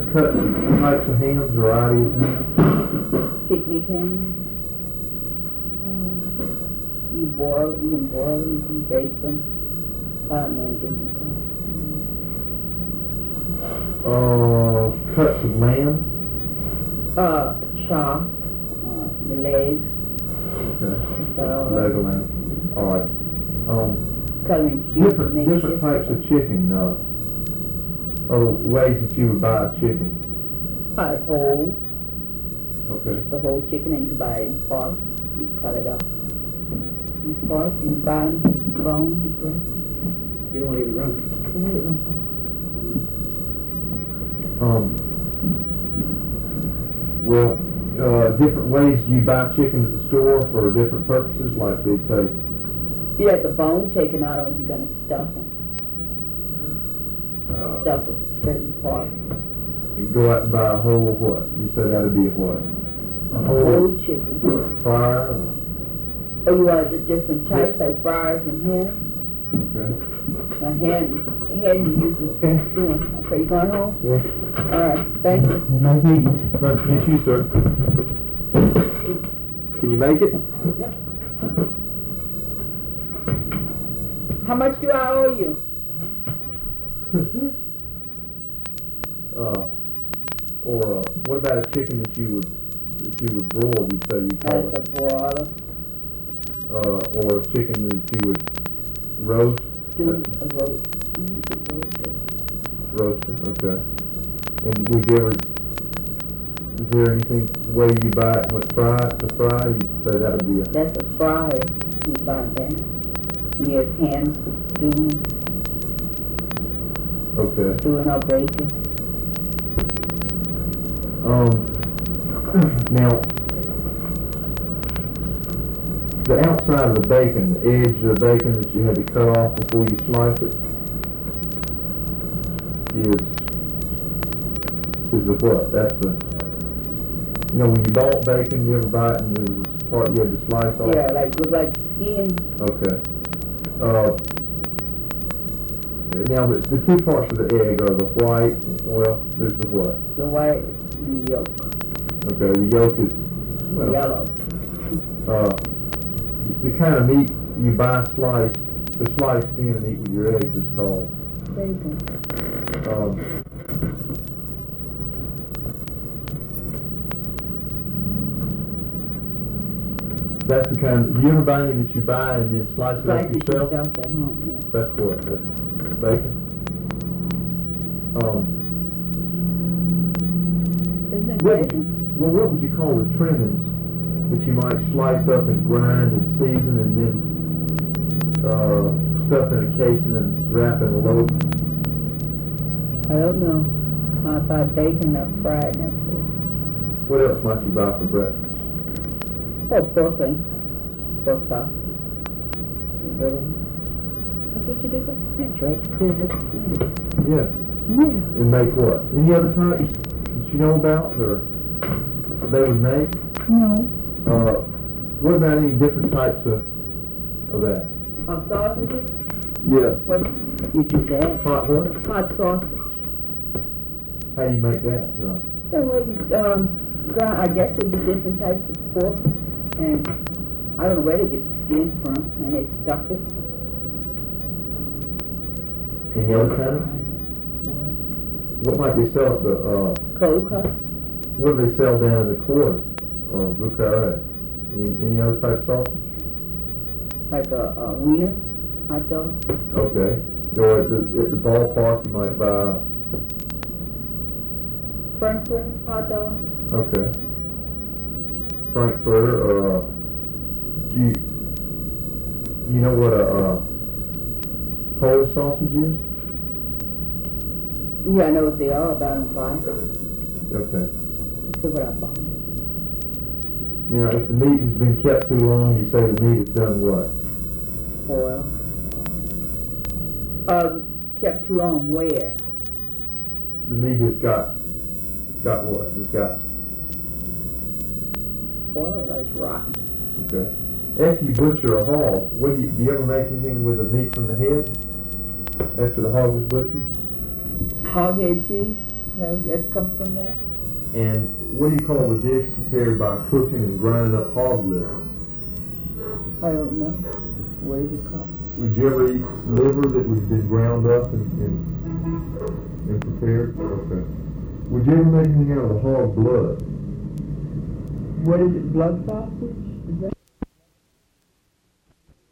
different cuts and types of hams, varieties of hams? Picnic hams. You can boil them, you can bake them. 5 million different Cuts of lamb? Chop, the legs. Okay. Leg of lamb. Alright. Cut them in cubes. Different types of chicken, or ways that you would buy a chicken. Buy it whole. Okay. Just the whole chicken, and you can buy it in parts. You cut it up. In parts, you can buy it bone to break. You don't let it run. You let it run. Well, different ways you buy chicken at the store for different purposes, like they say. You have the bone taken out of it, you're going to stuff it. Stuff a certain part. You go out and buy a whole what? You say that'd be a what? A whole chicken. Fryer? Oh, you want the different types, like fryers and ham? Okay. Now, ham you use it for stewing. Okay, you going home? Yes. All right, thank you. Nice meeting you. Nice to meet you, sir. Can you make it? Yep. How much do I owe you? What about a chicken that you would broil? You'd say you call That's a broiler. Or a chicken that you would roast. Do a roast. Roasted, okay. And would you ever? Is there anything way you buy it and fry it to fry? You'd say that would be a. That's a fryer. You buy that. And you have hams for stewing. Okay. Stewing or bacon. Now, the outside of the bacon, the edge of the bacon that you had to cut off before you slice it, is the what? That's the, when you bought bacon, you ever buy it and there was a part you had to slice off? Yeah, look like skin. Okay. Now the two parts of the egg are the white, there's the what? The white and the yolk. Okay, the yolk is, yellow. The kind of meat you buy sliced, to slice thin and eat with your eggs is called bacon. That's the kind. Do you ever buy any that you buy and then slice it up yourself? At home, yeah. That's what? That's bacon. Isn't it bacon? What would you call the trimmings that you might slice up and grind and season and then stuff in a casing and wrap in a loaf? I don't know. I buy bacon and fried, and that's it. What else might you buy for breakfast? Oh, pork sausage. That's what you do? That's right. Yeah. And make what? Any other types that you know about or they would make? No. What about any different types of that? Hot sausages? Yeah. What? You do that? Hot what? Hot sausage. How do you make that? The way you grind, I guess there'd be different types of pork, and I don't know where they get the skin from, and they stuff it. Any other kind? What might they sell at the Cold cut. what do they sell down in the quarter or Bucharest? Any other type of sausage? Like a wiener hot dog. Okay. Go at the ballpark, you might buy. Frankfurt hot dog. Okay. Frankfurter or do you know what a Polish sausage is? Yeah, I know what they are, but I don't buy them. Okay. See what I buy. Now, if the meat has been kept too long, you say the meat has done what? Spoiled. Kept too long where? The meat has got what? It's got. Spoiled, it's rotten. Okay. After you butcher a hog, do you ever make anything with the meat from the head? After the hog is butchered? Hog head cheese? That comes from that? And what do you call the dish prepared by cooking and grinding up hog liver? I don't know. What is it called? Would you ever eat liver that was been ground up and prepared? Okay. Would you ever make anything out of the hog blood? What is it, blood sausage?